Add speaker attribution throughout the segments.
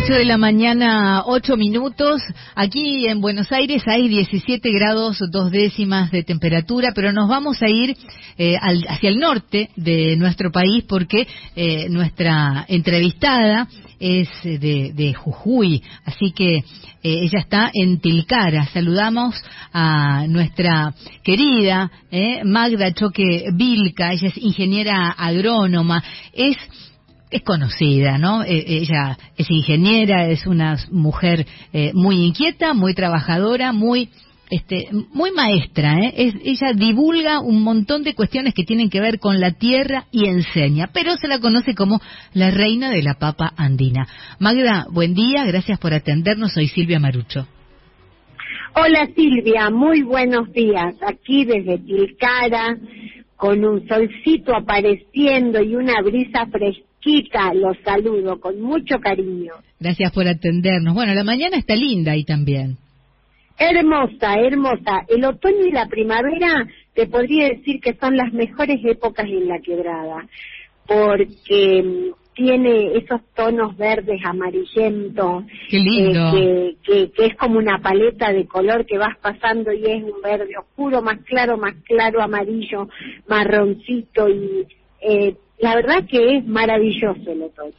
Speaker 1: 8 de la mañana, 8 minutos. Aquí en Buenos Aires hay 17 grados 2 décimas de temperatura, pero nos vamos a ir hacia el norte de nuestro país porque nuestra entrevistada es de Jujuy, así que ella está en Tilcara. Saludamos a nuestra querida Magda Choque Vilca. Ella es ingeniera agrónoma, es conocida, ¿no? Ella es ingeniera, es una mujer muy inquieta, muy trabajadora, muy maestra, ella divulga un montón de cuestiones que tienen que ver con la tierra y enseña, pero se la conoce como la reina de la papa andina. Magda, buen día, gracias por atendernos, soy Silvia Marucho.
Speaker 2: Hola Silvia, muy buenos días, aquí desde Tilcara, con un solcito apareciendo y una brisa fresquita, los saludo con mucho cariño.
Speaker 1: Gracias por atendernos. Bueno, la mañana está linda ahí también.
Speaker 2: Hermosa, hermosa. El otoño y la primavera te podría decir que son las mejores épocas en la quebrada, porque tiene esos tonos verdes amarillentos.
Speaker 1: Qué lindo.
Speaker 2: Que es como una paleta de color que vas pasando y es un verde oscuro, más claro, amarillo, marroncito y la verdad que es maravilloso el otoño.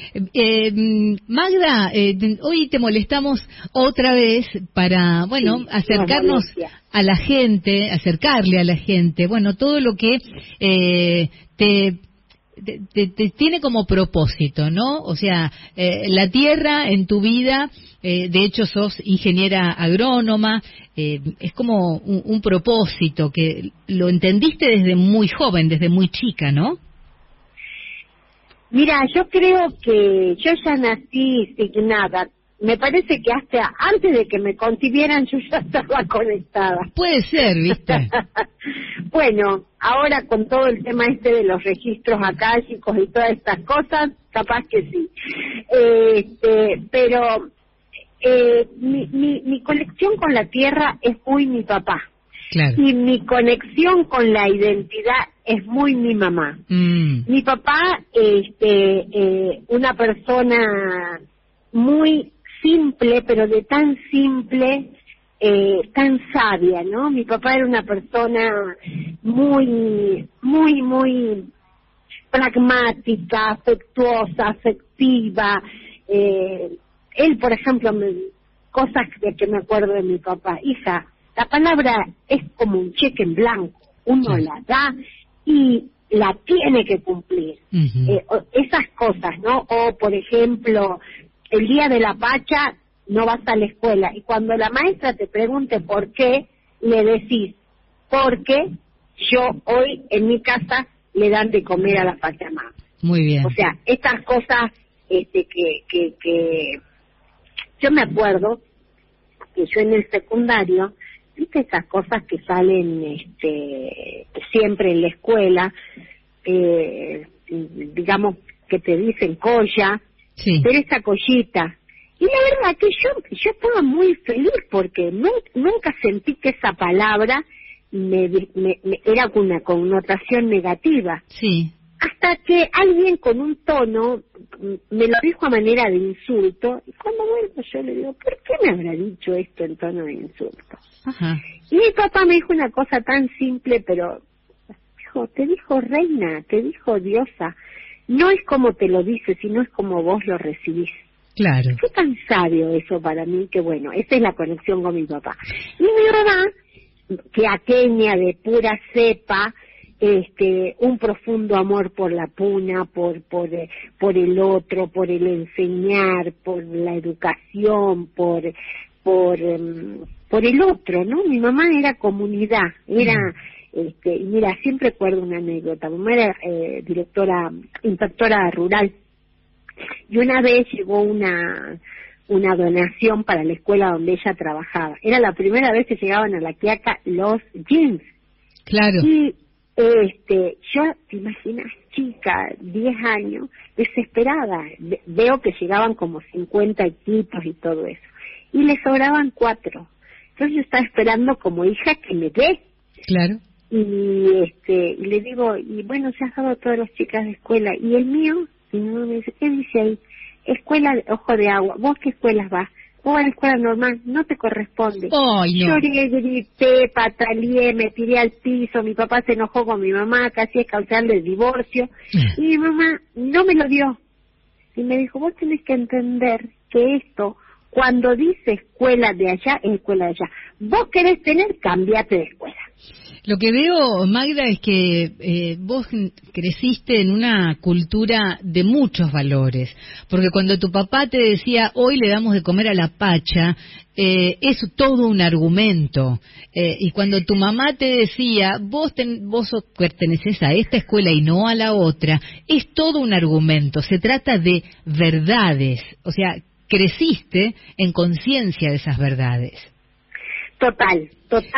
Speaker 1: Magda, hoy te molestamos otra vez para, bueno, acercarnos a la gente, acercarle a la gente, bueno, todo lo que te tiene como propósito, ¿no? O sea, la tierra en tu vida, de hecho sos ingeniera agrónoma, es como un propósito que lo entendiste desde muy joven, desde muy chica, ¿no?
Speaker 2: Mira, yo creo que yo ya nací signada. Me parece que hasta antes de que me concibieran yo ya estaba conectada.
Speaker 1: Puede ser, ¿viste?
Speaker 2: Bueno, ahora con todo el tema de los registros akáshicos y todas estas cosas, capaz que sí. Pero mi conexión con la tierra es muy mi papá.
Speaker 1: Claro.
Speaker 2: Y mi conexión con la identidad es muy mi mamá. Mi papá, una persona muy simple, pero de tan simple, tan sabia, ¿no? Mi papá era una persona muy pragmática, afectuosa, afectiva. Él, por ejemplo, cosas de que me acuerdo de mi papá: hija, la palabra es como un cheque en blanco, uno la da y la tiene que cumplir. Esas cosas, ¿no? O, por ejemplo, el día de la Pacha no vas a la escuela y cuando la maestra te pregunte por qué, le decís: porque yo hoy en mi casa le dan de comer a la Pachamama.
Speaker 1: Muy bien.
Speaker 2: O sea, estas cosas que yo me acuerdo que yo en el secundario, viste esas cosas que salen siempre en la escuela, digamos que te dicen colla,
Speaker 1: sí,
Speaker 2: pero esa collita. Y la verdad que yo estaba muy feliz porque nunca sentí que esa palabra me era con una connotación negativa.
Speaker 1: Sí.
Speaker 2: Hasta que alguien con un tono me lo dijo a manera de insulto, y cuando vuelvo yo le digo: ¿por qué me habrá dicho esto en tono de insulto?
Speaker 1: Ajá.
Speaker 2: Y mi papá me dijo una cosa tan simple, pero te dijo reina, te dijo diosa. No es como te lo dice, sino es como vos lo recibís.
Speaker 1: Claro.
Speaker 2: Fue tan sabio eso para mí que, bueno, esa es la conexión con mi papá. Y mi mamá, que aqueña de pura cepa, un profundo amor por la puna, por el otro, por el enseñar, por la educación, por el otro, ¿no? Mi mamá era comunidad, era, y mira, siempre recuerdo una anécdota. Mi mamá era inspectora rural, y una vez llegó una donación para la escuela donde ella trabajaba. Era la primera vez que llegaban a La Quiaca los jeans.
Speaker 1: Claro.
Speaker 2: Y yo, te imaginas, chica, 10 años, desesperada. Veo que llegaban como 50 equipos y todo eso. Y le sobraban 4. Entonces yo estaba esperando como hija que me dé.
Speaker 1: Claro.
Speaker 2: Y le digo: y bueno, se has dado a todas las chicas de escuela. ¿Y el mío? Y mi mamá me dice: ¿qué dice ahí? escuela de Ojo de Agua, ¿vos qué escuelas vas? Vos a la escuela normal, no te corresponde.
Speaker 1: Ay, no.
Speaker 2: Lloré, grité, pataleé, me tiré al piso, mi papá se enojó con mi mamá, casi es causal del divorcio, y mi mamá no me lo dio. Y me dijo, vos tenés que entender que esto, cuando dice escuela de allá, es escuela de allá. Vos querés tener, cambiate de escuela.
Speaker 1: Lo que veo, Magda, es que vos creciste en una cultura de muchos valores, porque cuando tu papá te decía, hoy le damos de comer a la pacha, es todo un argumento, y cuando tu mamá te decía, vos perteneces a esta escuela y no a la otra, es todo un argumento, se trata de verdades, o sea, creciste en conciencia de esas verdades.
Speaker 2: Total.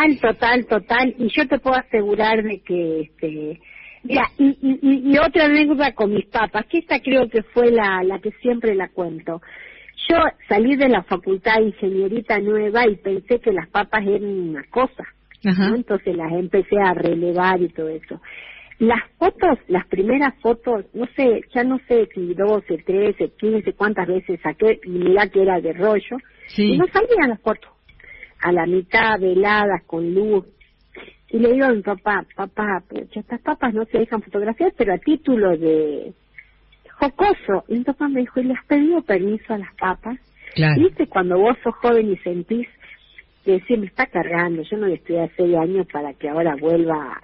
Speaker 2: Y yo te puedo asegurar de que, mira, y otra anécdota con mis papas, que esta creo que fue la que siempre la cuento. Yo salí de la facultad de ingenierita nueva y pensé que las papas eran una cosa, ¿no? Entonces las empecé a relevar y todo eso. Las fotos, las primeras fotos, no sé, ya no sé si 12, 13, 15, cuántas veces saqué, y mirá que era de rollo, sí. Y no salían las fotos. A la mitad, veladas, con luz. Y le digo a mi papá, pues estas papas no se dejan fotografiar, pero a título de jocoso. Y mi papá me dijo, ¿y le has pedido permiso a las papas?
Speaker 1: Claro.
Speaker 2: ¿Viste? Cuando vos sos joven y sentís que decís, me está cargando, yo no le estudié hace 6 años para que ahora vuelva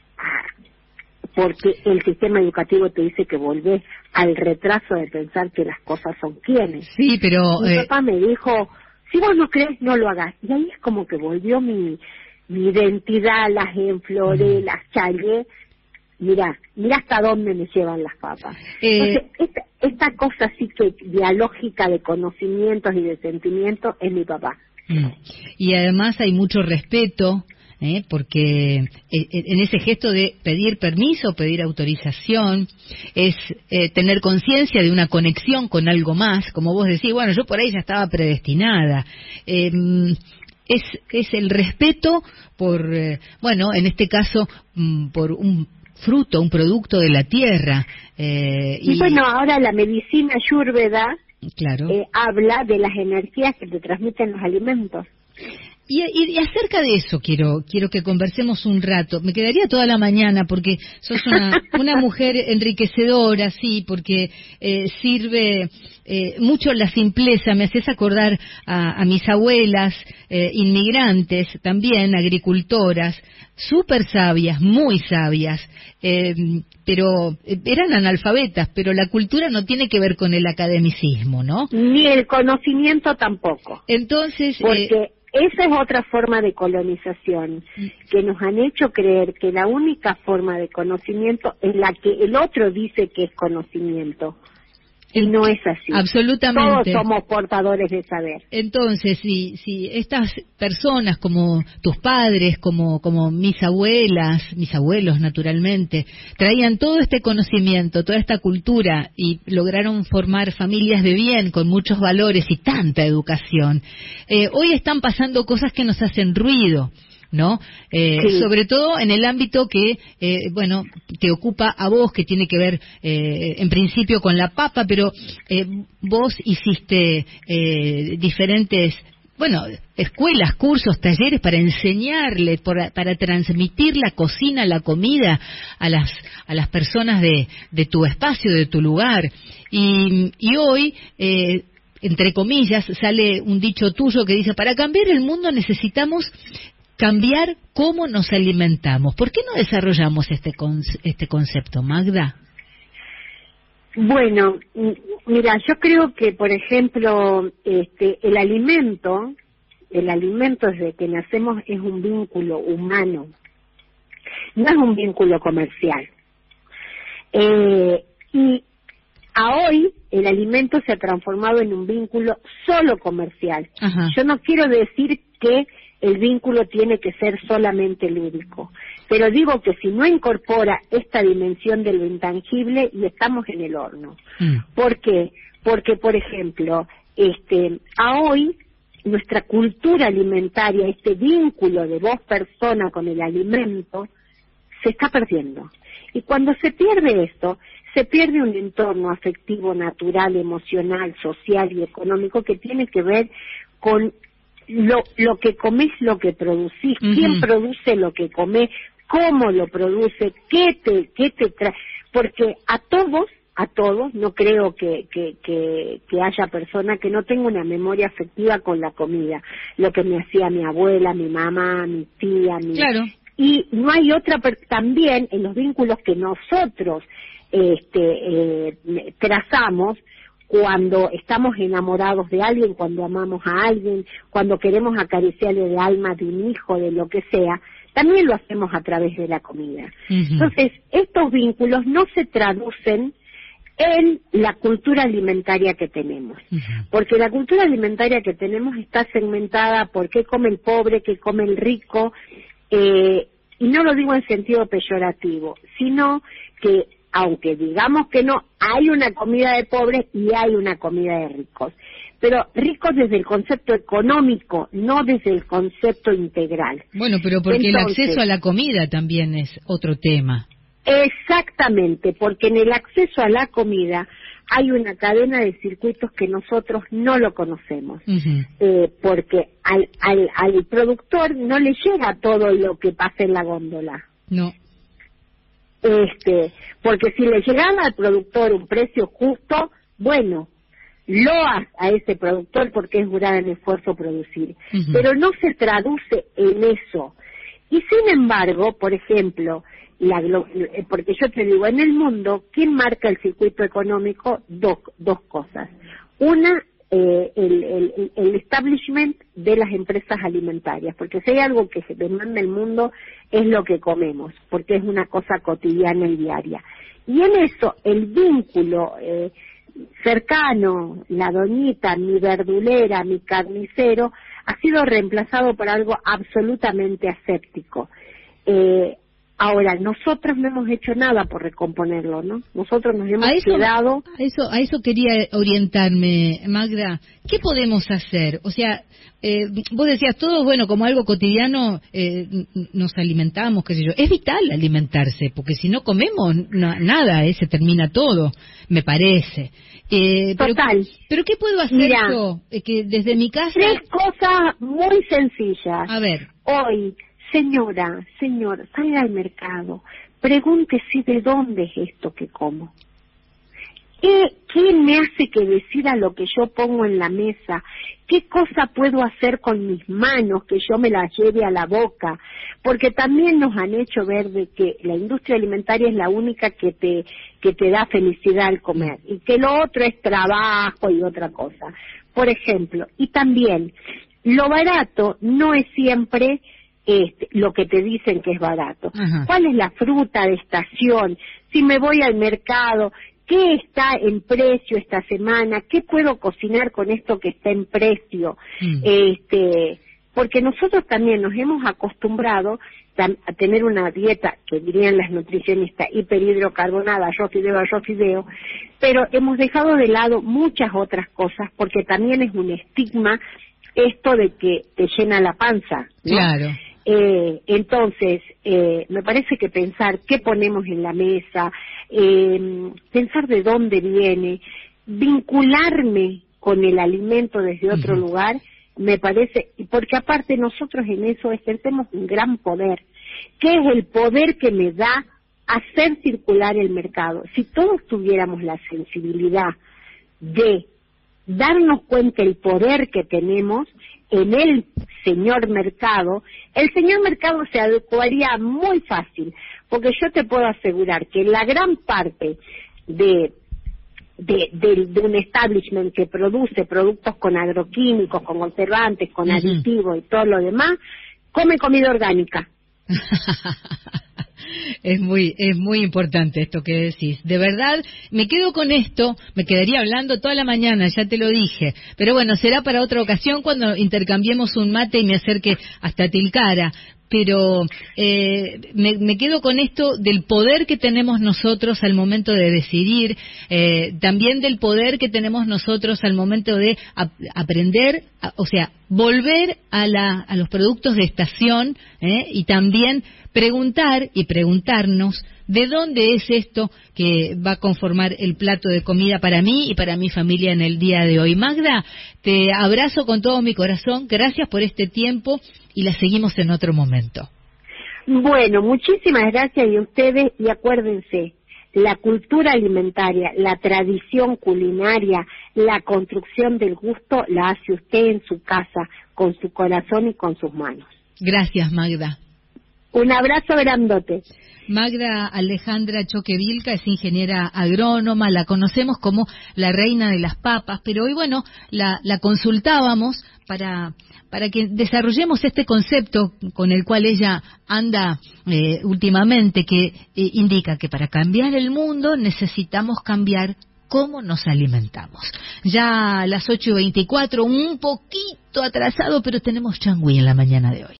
Speaker 2: porque el sistema educativo te dice que volvés al retraso de pensar que las cosas son quienes.
Speaker 1: Sí, pero...
Speaker 2: Mi papá me dijo, si vos no crees, no lo hagas. Y ahí es como que volvió mi identidad, las enfloré, las challé. Mirá hasta dónde me llevan las papas. Entonces, esta cosa sí que dialógica de conocimientos y de sentimientos es mi papá.
Speaker 1: Y además hay mucho respeto, porque en ese gesto de pedir permiso, pedir autorización, es tener conciencia de una conexión con algo más, como vos decís, bueno, yo por ahí ya estaba predestinada. Es el respeto por, bueno, en este caso, por un fruto, un producto de la tierra.
Speaker 2: Y bueno, ahora la medicina ayurveda,
Speaker 1: claro,
Speaker 2: habla de las energías que te transmiten los alimentos.
Speaker 1: Y acerca de eso quiero que conversemos un rato. Me quedaría toda la mañana porque sos una mujer enriquecedora, sí, porque sirve mucho la simpleza. Me haces acordar a mis abuelas, inmigrantes, también agricultoras, súper sabias, muy sabias, pero eran analfabetas, pero la cultura no tiene que ver con el academicismo, ¿no?
Speaker 2: Ni el conocimiento tampoco.
Speaker 1: Entonces...
Speaker 2: porque esa es otra forma de colonización, que nos han hecho creer que la única forma de conocimiento es la que el otro dice que es conocimiento. Y no es así.
Speaker 1: Absolutamente.
Speaker 2: Todos somos portadores de saber.
Speaker 1: Entonces, si estas personas como tus padres, como mis abuelas, mis abuelos naturalmente, traían todo este conocimiento, toda esta cultura y lograron formar familias de bien con muchos valores y tanta educación, hoy están pasando cosas que nos hacen ruido, ¿no? Sí. Sobre todo en el ámbito que, bueno, te ocupa a vos, que tiene que ver en principio con la papa, pero vos hiciste diferentes, bueno, escuelas, cursos, talleres para enseñarle, para transmitir la cocina, la comida a las personas de tu espacio, de tu lugar. Y hoy... entre comillas, sale un dicho tuyo que dice, para cambiar el mundo necesitamos cambiar cómo nos alimentamos. ¿Por qué no desarrollamos este concepto, Magda?
Speaker 2: Bueno, mira, yo creo que, por ejemplo, el alimento desde que nacemos es un vínculo humano, no es un vínculo comercial. Y a hoy el alimento se ha transformado en un vínculo solo comercial. Ajá. Yo no quiero decir que el vínculo tiene que ser solamente lúdico, pero digo que si no incorpora esta dimensión de lo intangible, y estamos en el horno. ¿Por qué? Porque, por ejemplo, a hoy nuestra cultura alimentaria, este vínculo de vos persona con el alimento, se está perdiendo. Y cuando se pierde esto, se pierde un entorno afectivo, natural, emocional, social y económico que tiene que ver con lo que comés, lo que producís, quién produce lo que comés, cómo lo produce, qué te trae, porque a todos, no creo que haya persona que no tenga una memoria afectiva con la comida, lo que me hacía mi abuela, mi mamá, mi tía,
Speaker 1: Claro.
Speaker 2: Y no hay otra, también en los vínculos que nosotros trazamos cuando estamos enamorados de alguien, cuando amamos a alguien, cuando queremos acariciarle el alma de un hijo, de lo que sea, también lo hacemos a través de la comida. Entonces, estos vínculos no se traducen en la cultura alimentaria que tenemos, porque la cultura alimentaria que tenemos está segmentada por qué come el pobre, qué come el rico, y no lo digo en sentido peyorativo, sino que aunque digamos que no, hay una comida de pobres y hay una comida de ricos, pero ricos desde el concepto económico, no desde el concepto integral.
Speaker 1: Bueno, pero porque entonces, el acceso a la comida también es otro tema.
Speaker 2: Exactamente, porque en el acceso a la comida hay una cadena de circuitos que nosotros no lo conocemos, porque al productor no le llega todo lo que pasa en la góndola.
Speaker 1: No.
Speaker 2: Porque si le llegara al productor un precio justo, bueno, loas a ese productor porque es gran esfuerzo producir, pero no se traduce en eso. Y sin embargo, por ejemplo, porque yo te digo, en el mundo, ¿quién marca el circuito económico? Dos cosas. Una, el establishment de las empresas alimentarias, porque si hay algo que se demanda el mundo es lo que comemos, porque es una cosa cotidiana y diaria. Y en eso, el vínculo cercano, la doñita, mi verdulera, mi carnicero, ha sido reemplazado por algo absolutamente aséptico. Ahora, nosotros no hemos hecho nada por recomponerlo, ¿no? Nosotros nos hemos quedado...
Speaker 1: A eso quería orientarme, Magda. ¿Qué podemos hacer? O sea, vos decías, todo bueno, como algo cotidiano, nos alimentamos, qué sé yo. Es vital alimentarse, porque si no comemos nada, se termina todo, me parece.
Speaker 2: Total.
Speaker 1: Pero ¿qué puedo hacer yo? Que desde mi casa...
Speaker 2: 3 cosas muy sencillas.
Speaker 1: A ver.
Speaker 2: Hoy... Señora, señor, salga al mercado, pregúntese de dónde es esto que como. ¿Quién me hace que decida lo que yo pongo en la mesa? ¿Qué cosa puedo hacer con mis manos que yo me las lleve a la boca? Porque también nos han hecho ver de que la industria alimentaria es la única que te da felicidad al comer y que lo otro es trabajo y otra cosa. Por ejemplo, y también, lo barato no es siempre... lo que te dicen que es barato. ¿Cuál es la fruta de estación? Si me voy al mercado, ¿qué está en precio esta semana? ¿Qué puedo cocinar con esto que está en precio? Porque nosotros también nos hemos acostumbrado a tener una dieta, que dirían las nutricionistas, hiperhidrocarbonada, arroz fideo, pero hemos dejado de lado muchas otras cosas, porque también es un estigma esto de que te llena la panza, ¿no?
Speaker 1: Claro.
Speaker 2: Entonces, me parece que pensar qué ponemos en la mesa, pensar de dónde viene, vincularme con el alimento desde otro lugar, me parece, porque aparte nosotros en eso ejercemos un gran poder, que es el poder que me da hacer circular el mercado. Si todos tuviéramos la sensibilidad de darnos cuenta el poder que tenemos en el señor mercado se adecuaría muy fácil, porque yo te puedo asegurar que la gran parte de un establishment que produce productos con agroquímicos, con conservantes, con aditivos y todo lo demás, come comida orgánica.
Speaker 1: Es muy importante esto que decís. De verdad, me quedo con esto, me quedaría hablando toda la mañana, ya te lo dije. Pero bueno, será para otra ocasión cuando intercambiemos un mate y me acerque hasta Tilcara. Pero me quedo con esto del poder que tenemos nosotros al momento de decidir, también del poder que tenemos nosotros al momento de aprender, o sea, volver a los productos de estación, y también preguntar y preguntarnos de dónde es esto que va a conformar el plato de comida para mí y para mi familia en el día de hoy. Magda, te abrazo con todo mi corazón, gracias por este tiempo y la seguimos en otro momento.
Speaker 2: Bueno, muchísimas gracias y ustedes, y acuérdense, la cultura alimentaria, la tradición culinaria, la construcción del gusto la hace usted en su casa, con su corazón y con sus manos.
Speaker 1: Gracias, Magda.
Speaker 2: Un abrazo grandote.
Speaker 1: Magda Alejandra Choquevilca es ingeniera agrónoma, la conocemos como la reina de las papas, pero hoy, bueno, la consultábamos para que desarrollemos este concepto con el cual ella anda últimamente, que indica que para cambiar el mundo necesitamos cambiar cómo nos alimentamos. Ya a las 8:24, un poquito atrasado, pero tenemos changüí en la mañana de hoy.